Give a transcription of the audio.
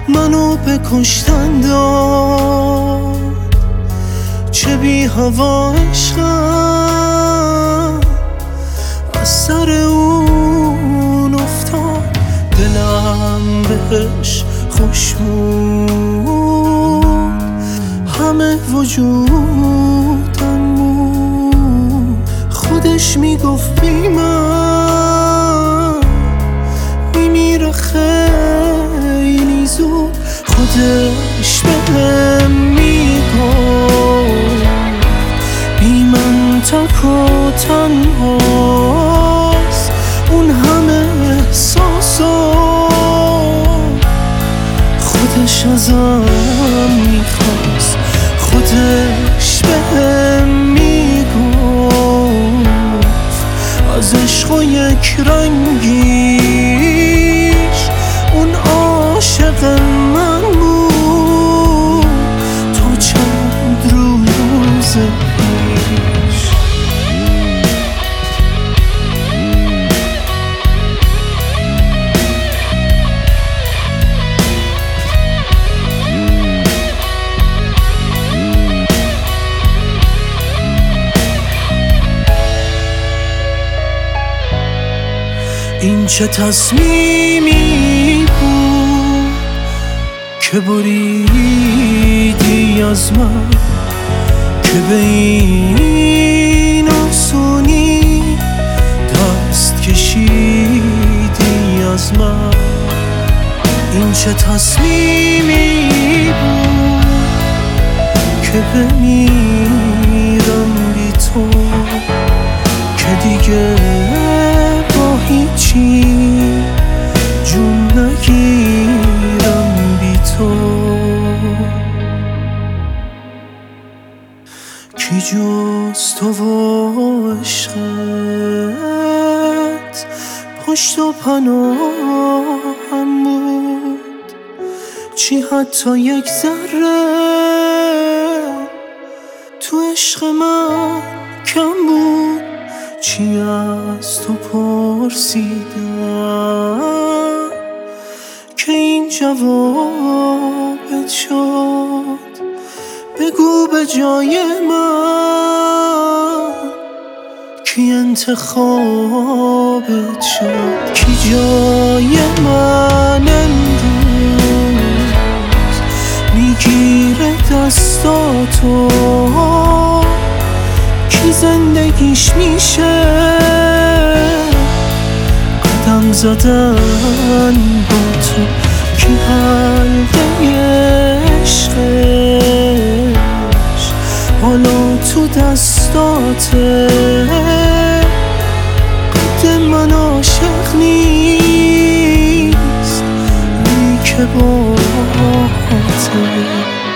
منو به کشتن داد، چه بی هوا عشقم از سر اون افتاد. دلم بهش خوش بود، همه وجودم بود. خودش میگفت بی من میمیره خیلی زود. خودش بهم میگفت بی من تک و تنهاست. اون همه احساسات خودش ازم میخواست. خودش بهم میگفت از عشق و یک رنگیش اون عاشق من بود تا چند روز پیش. این چه تصمیمی بود که بریدی از من، که به این آسونی دست کشیدی از من. این چه تصمیمی بود که بمیرم بی تو، که دیگه هیچی جون نگیرم بی تو. کی جز تو و عشقت پشت و پناهم بود؟ چی حتی یک ذره تو عشق من کم بود؟ چی از تو پرسیدم که این جوابت شد؟ بگو به جای من کی انتخابت شد؟ کی جای من امروز میگیره دستاتو؟ کی زندگیش میشه قدم زدن با تو؟ کی حلقه عشقش حالا تو دستاته؟ قد من عاشق نیست، لیک باهاته.